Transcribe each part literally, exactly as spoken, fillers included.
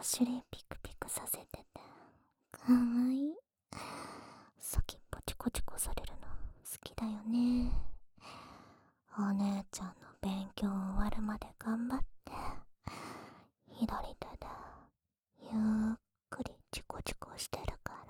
尻ピクピクさせててかわいい。先っぽチコチコされるの好きだよね。お姉ちゃんの勉強終わるまで頑張って、左手でゆっくりチコチコしてるから。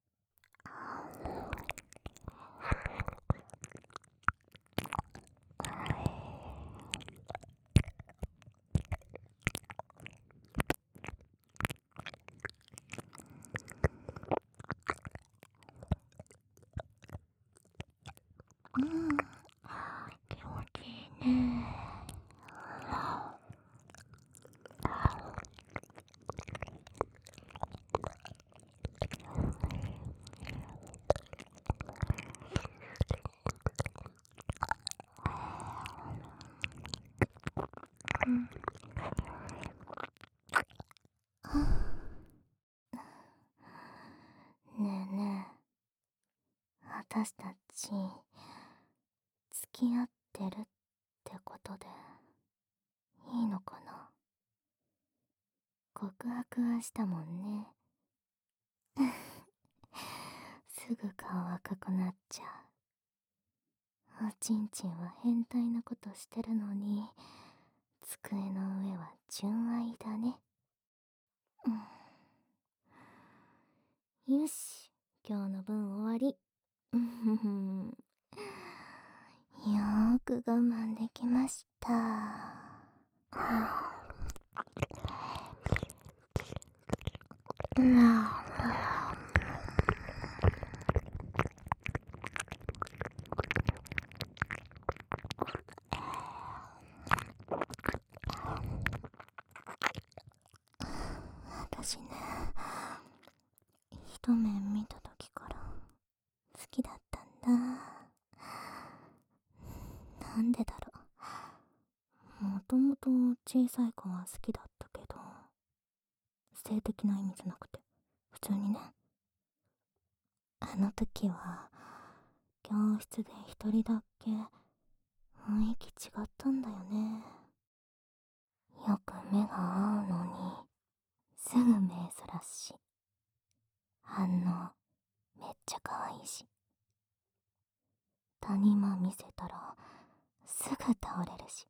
うん、気持ちいいね。うん、ねえねえ、私たち付き合ってるってことでいいのかな。告白はしたもんね。すぐ顔赤くなっちゃう。おちんちんは変態なことしてるのに、机の上は純愛だね。うん、よし、今日の分終わり。うんふふん、よーく我慢できました。うん、私ね、一目見た時から好きだったんだ。なんでだろう。もともと小さい子は好きだったけど、性的な意味じゃなくて普通にね。あの時は教室で一人だけ雰囲気違ったんだよね。よく目が合うのにすぐ目そらすし、反応めっちゃ可愛いし、谷間見せたらすぐ倒れるし。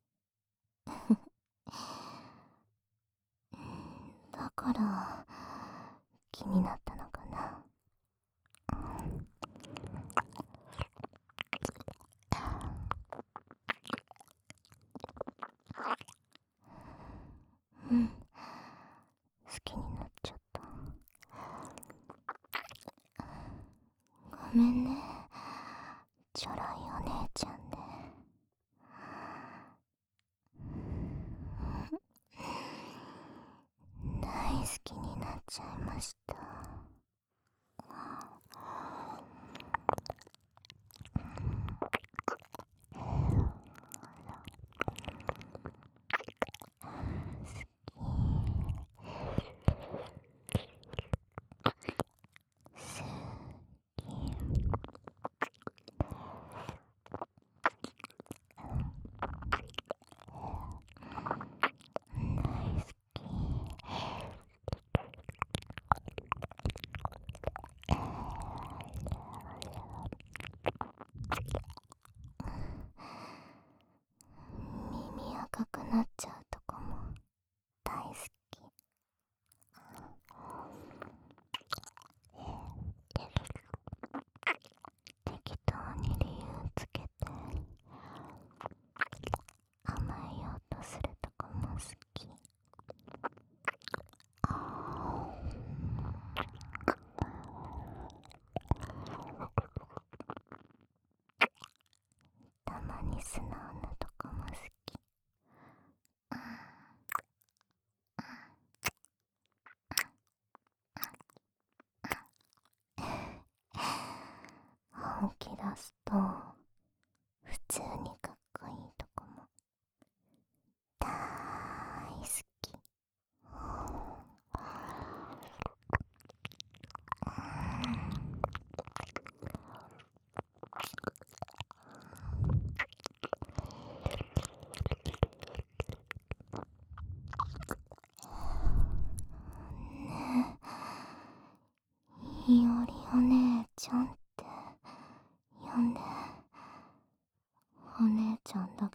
だから気になったのかな。うん、好きになっちゃった。ごめんね、ちょろいお姉ちゃんで。大好きになっちゃいました。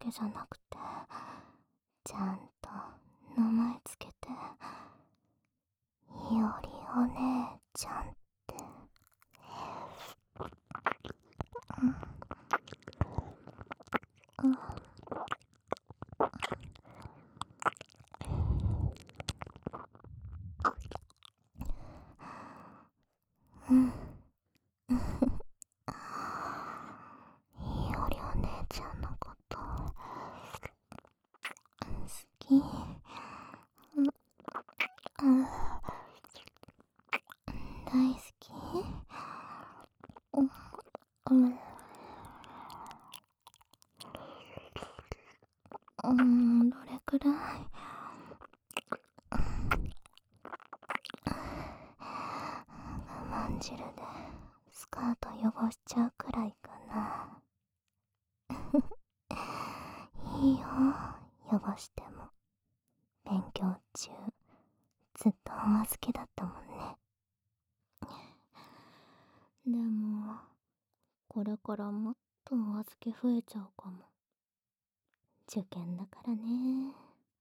けじゃなくて、ちゃんと名前つけて、いおりお姉ちゃんって。うん、うん、いおりお姉ちゃんのこと好き。うん、うん、大好き。うん、うん、うん、どれくらい。我慢汁でスカート汚しちゃうくらいかな。いいよ、汚しても。勉強中ずっとお預けだったもんね。でもこれからもっとお預け増えちゃうかも。受験だからね。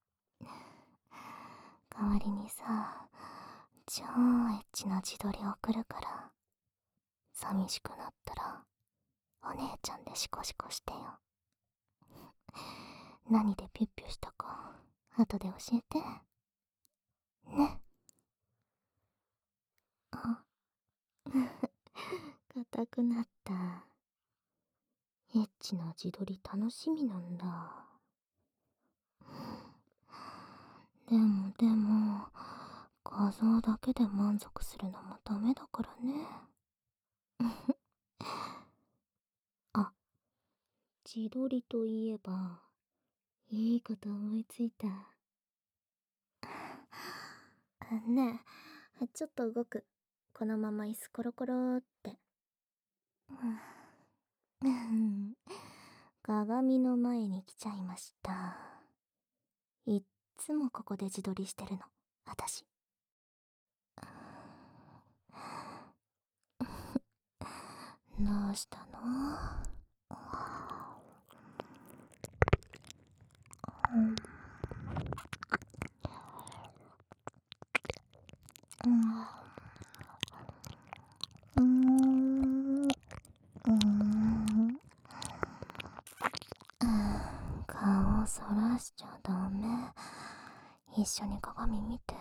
代わりにさ、超エッチな自撮り送るから、寂しくなったらお姉ちゃんでシコシコしてよ。何でピュッピュしたか後で教えてね。あ、硬くなった。エッチな自撮り楽しみなんだ。でもでも画像だけで満足するのもダメだからね。あ、自撮りといえばいいこと思いついた。ねえ、ちょっと動く。このまま椅子コロコロって。うん、鏡の前に来ちゃいました。いっつもここで自撮りしてるの、私。どうしたの？うん、うん、うん、顔そらしちゃダメ。一緒に鏡見て。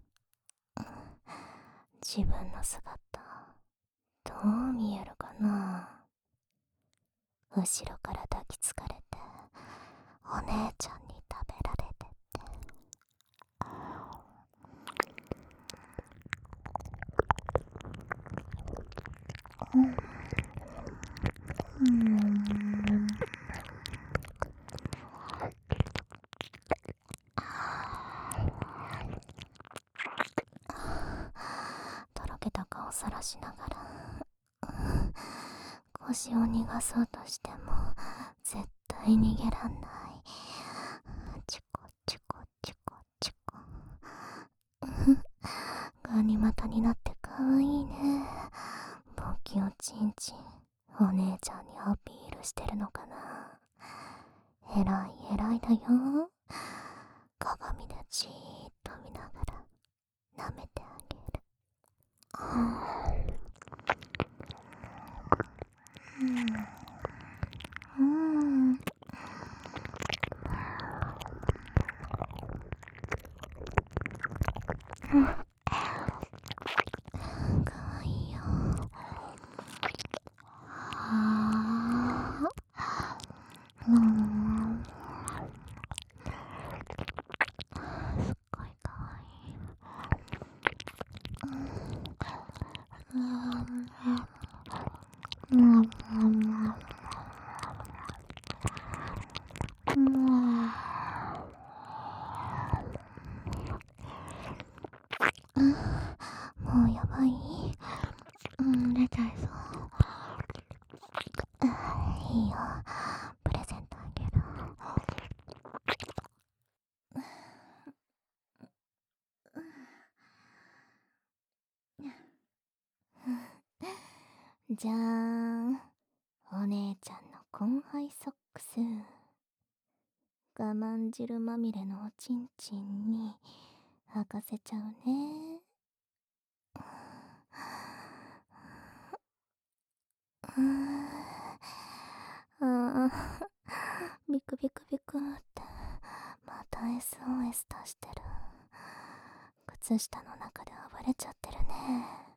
自分の姿どう見えるかな。後ろから抱きつかれてお姉ちゃんに食べられてって。うん、うん、とろけた顔さらしながら、腰を逃がそうとしても絶対逃げらんない。チコチコチコチコ。ガニ股になってかわいいね。ボキをチンチンお姉ちゃんにアピールしてるのかな。えらいえらいだよ。鏡でじーっと見ながら舐めてあげる。うん、うん、かわいいよ。あー、うん、すっごいかわいい。うん、うん、うん、うん、もうやばい。うん、出ちゃいそう。いいよ、プレゼントあげる。じゃーん、お姉ちゃんの紺ハイソックス。 我慢汁まみれのおちんちんに履かせちゃうね。うーん。ああ、ビクビクビクってまた エスオーエス 出してる。靴下の中で暴れちゃってるね。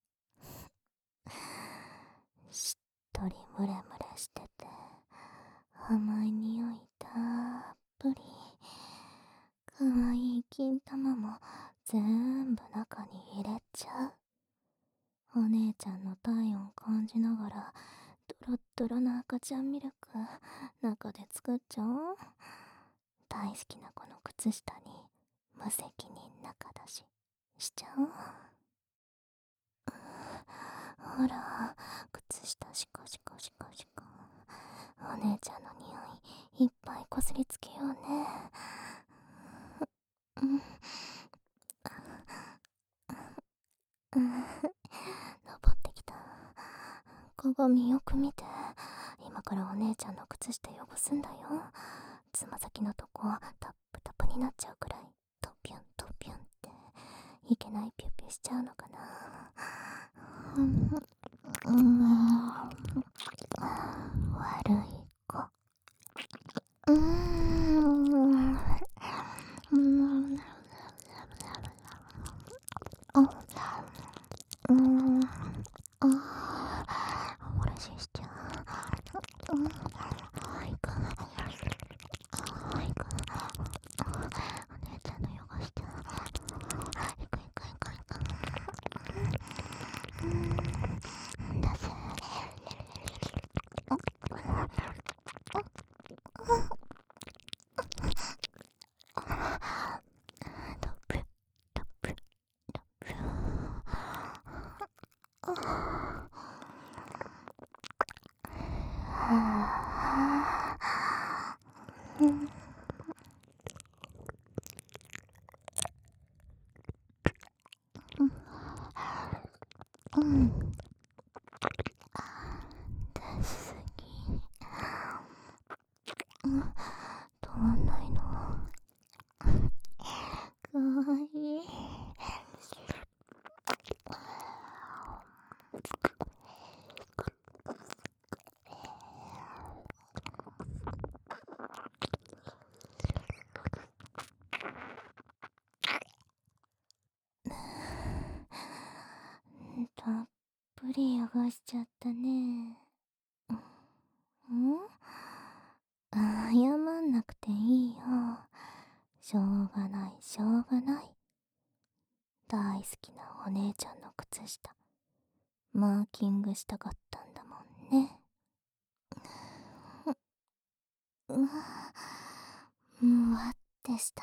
しっとりムレムレしてて甘い匂いたっぷり。かわいい金玉も全部中に入れちゃう。お姉ちゃんの体温感じながらドロッドロな赤ちゃんミルク中で作っちゃおう。大好きなこの靴下に無責任中出ししちゃおう。ほら、靴下シコシコシコシコ。お姉ちゃんの匂いいっぱいこすりつけようね。うん、うん、登ってきた。鏡よく見て。今からお姉ちゃんの靴下汚すんだよ。つま先のとこタップタップになっちゃうくらいトピュントピュンっていけないピュピュしちゃうのかな。うん、うん、悪い子。うーん、うん、あ、うん、あ、おらししちゃう。うん、はいか、はいか、お姉ちゃんの汚しちゃう。いくいくいくいく。うん、だぜ。トップトップトップ。はあ、うん、うん、出しすぎ。うん、止まんないの。かわいい。たっぷり汚しちゃったね。ん？謝んなくていいよ。しょうがないしょうがない。大好きなお姉ちゃんの靴下マーキングしたかったんだもんね。うわ、むわってした。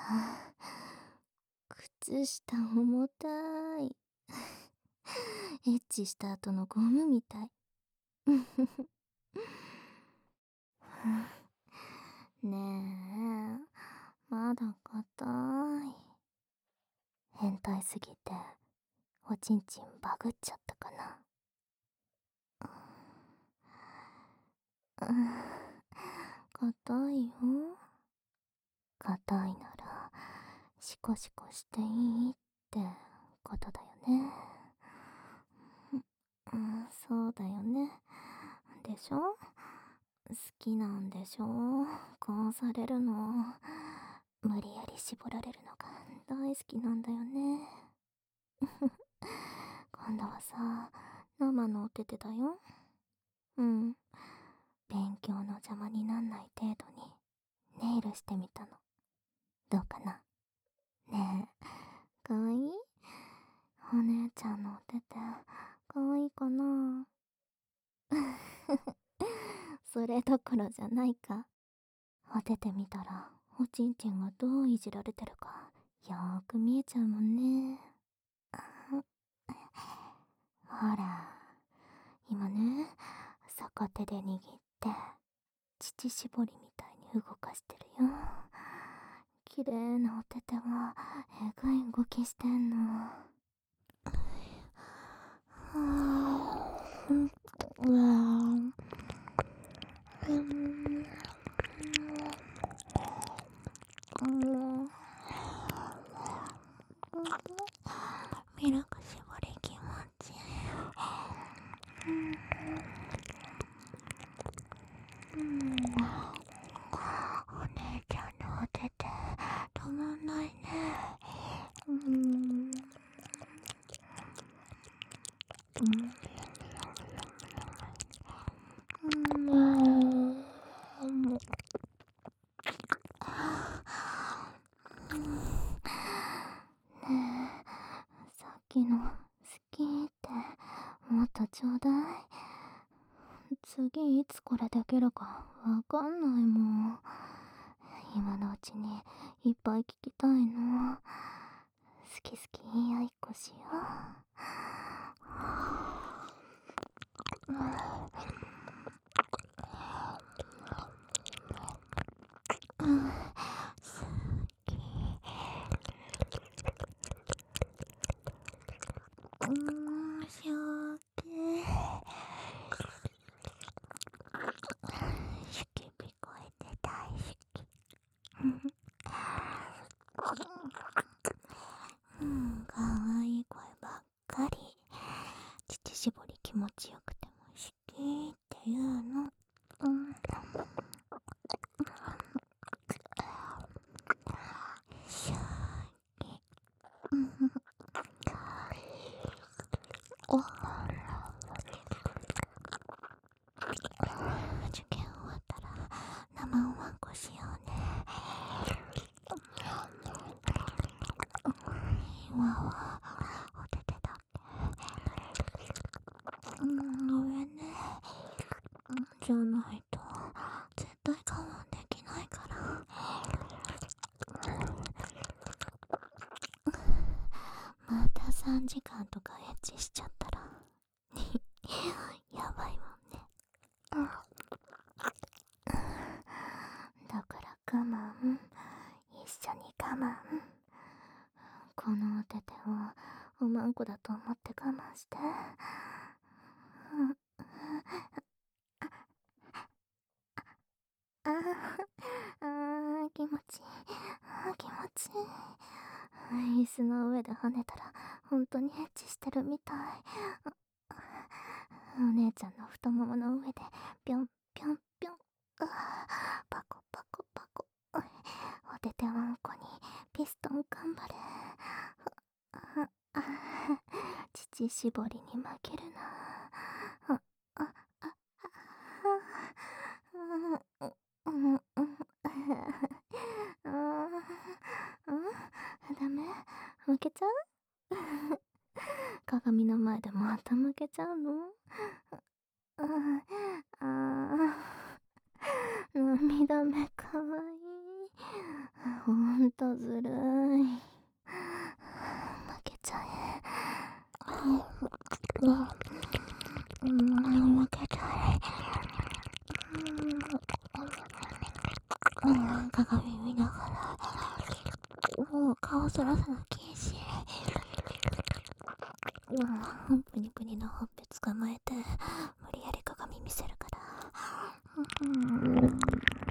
靴下重たい。エッチした後のゴムみたい。ねえ、まだ硬い。変態すぎておちんちんバグっちゃったかな。うん、硬いよ。硬いならシコシコしていいってことだよね。うん、そうだよね。でしょ？好きなんでしょ？こうされるの無理やり絞られるのが大好きなんだよね。今度はさ、生のお手手だよ。うん、勉強の邪魔になんない程度にネイルしてみたの。どうかな？ねえ、かわいい？お姉ちゃんのお手手かわいいかな？それどころじゃないか。お手手見たらおちんちんがどういじられてるかよーく見えちゃうもんね。ほら、今ね、逆手で握って乳搾りみたいに動かしてるよ。綺麗なお手手がえぐい動きしてんの。はぁ、うわぁ、うん、 ミルク絞り気持ちいい。うん、お姉ちゃんのお手手止まんないね。うん、うん、うん、うん、ねえ、さっきの好きってもっとちょうだい。次いつこれできるかわかんないもん。今のうちにいっぱい聞きたいの。好き好き言い合いっこしよう。うん、好き。うん、しょうけ。シュキビ声で大好き。うん、かわいい声ばっかり。乳搾り気持ちよくても好きって言うの。うん。しょうき。うん。お。受験終わったら生おまんこしようね。今はお手手だって。うん、ごめんね。じゃないと絶対我慢できないから。またさんじかんとかエッチしちゃったらやばいもんね。だから我慢、一緒に我慢。このお手手をおまんこだと思って我慢して。ああー、気持ちいい。あー、気持ちいい。椅子の上で跳ねたら本当にエッチしてるみたい。お姉ちゃんの太ももの上でぴょんぴょんぴょん。パコパコパコ。お手手わんこにピストン頑張れ。乳搾りに負けるな。ああああうんうん。ダメ、負けちゃう。鏡の前でまた負けちゃうの。ああ、涙目かわいい。ほんとずるい。負けちゃえ。うん、負けちゃえ。うん、鏡見ながら。もう顔そらさな禁止。うん、プニプニのほっぺ捕まえて無理やり鏡見せるから。うん、好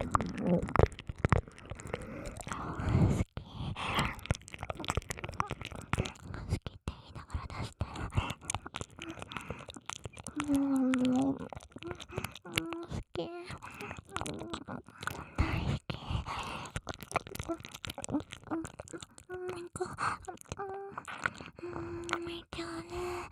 き。好きって言いながら出して。うん、好き。大好き。なんか、うん、めっちゃね。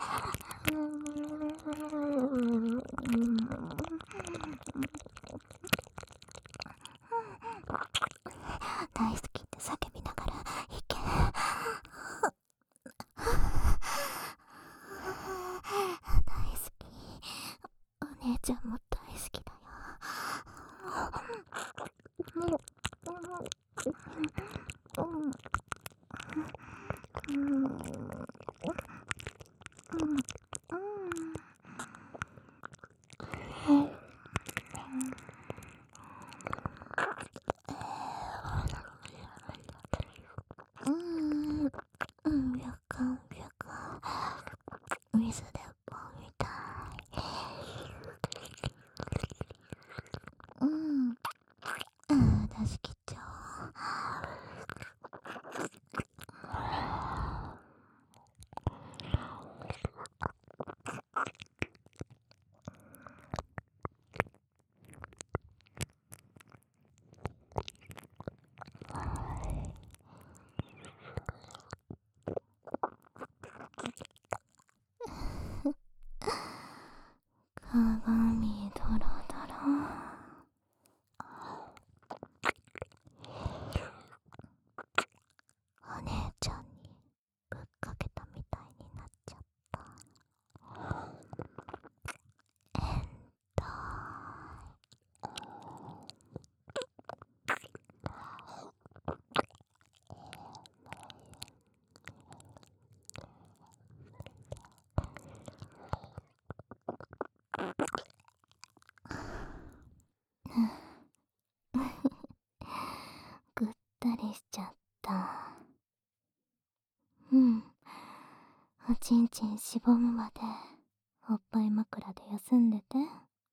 大好きって叫びながらいけ。大好き。お姉ちゃんも大好きだよ。うん、うん、びゃかんびゃかん。水で棒みたい。うん、うん、出し切っちゃ鏡ドロドロ。お姉ちゃんにぶっかけたみたいになっちゃった。えんとぐったりしちゃった。うん、おちんちんしぼむまでおっぱい枕で休んでて。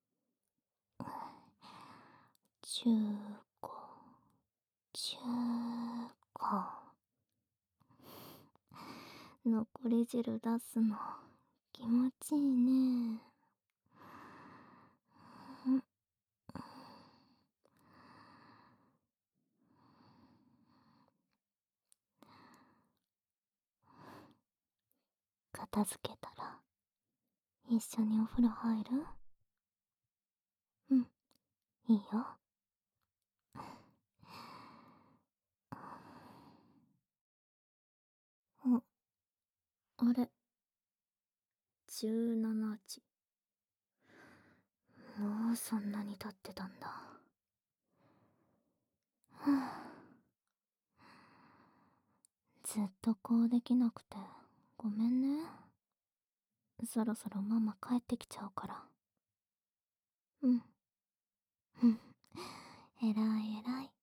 じゅうご、じゅうご。残り汁出すの気持ちいいね。片付けたら一緒にお風呂入る？うん、いいよ。あ、あれ、じゅうしちじ。もうそんなに経ってたんだ。はあ、ずっとこうできなくてごめんね。そろそろママ帰ってきちゃうから。うん。うん。えらいえらい。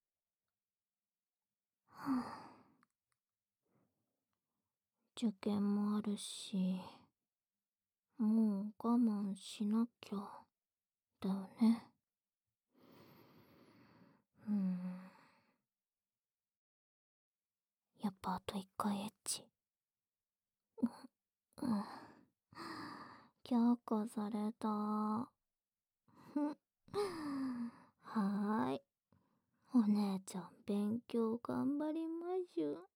はあ、受験もあるし、もう我慢しなきゃだよね。うーん、やっぱあと一回エッチ。うん、許可された。ふはーい、お姉ちゃん勉強頑張りましゅ。